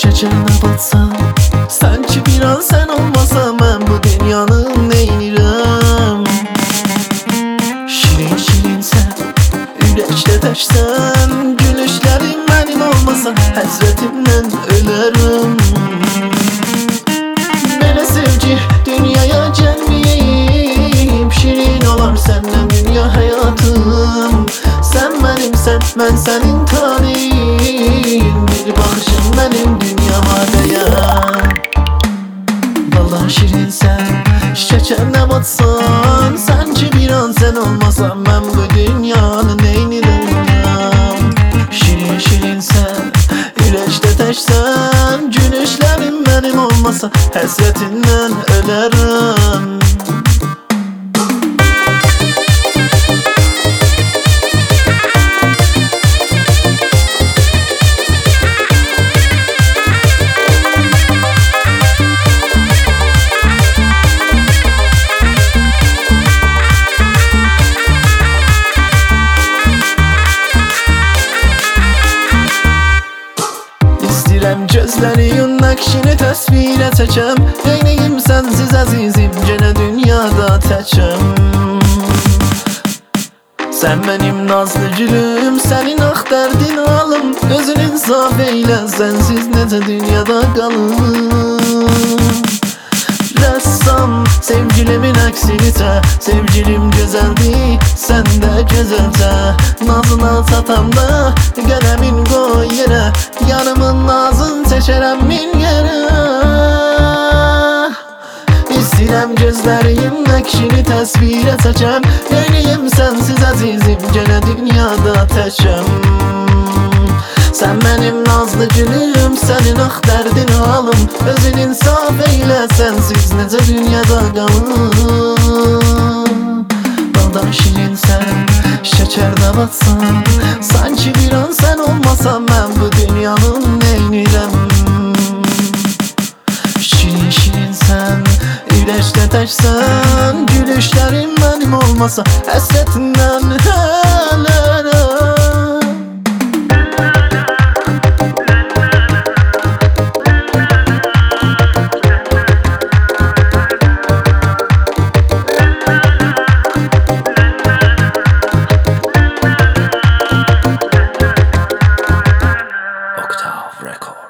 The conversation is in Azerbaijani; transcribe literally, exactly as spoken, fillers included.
şekerine batsam, sanki bir an sen olmasan ben bu dünyanın neyirəm? Şirin şirin sen, ürəkdə təksən, gülüşlərin mənim olmasa həsrətimdən ölərəm. Belə sevgi dünyaya gəlməyib, şirin olar səndən dünya həyatım. Sən mənimsən, mən sənin talihim, bir baxışın mənim dünyama dəyər. Vallahi şirin sən, şəkərlə batsan, sanki bir an sən olmasan mən bu dünyanı neynirəm? Şirin şirin sən, ürəkdə təksən, gülüşlərin mənim olmasa həsrətindən ölərəm. Gözlərin nəqşini təsvirə çəkəm, neyniyim sənsiz əzizim, genə dünyada təkəm. Sən mənim nazlı gülüm, sənin ax dərdin alım, özün insaf eylə, sənsiz necə dünyada qalım. Rəssam, sevgilimin əksini çə, sevgilim gözəldir, sən də gözəlcə. Nazına çatamda, qələmin qoy yerə, yanımın nazın çəkərəm min yerə. İstəyirəm gözlərin əksini təsvirə çəkəm, neyniyim sənsiz əzizim, genə dünyada təkəm. Sən mənim nazlı gülüm, sənin ax dərdin alım, özün insaf eylə, sənsiz necə dünyada qalım. Baldan şirin sən, şəkərdə batsan, sanki bir an sən olmasan mən bu dünyanın neynirəm? Şirin şirin sən, ürəkdə təksən, gülüşlərin mənim olmasa həsrətindən ölərəm. Octave Record.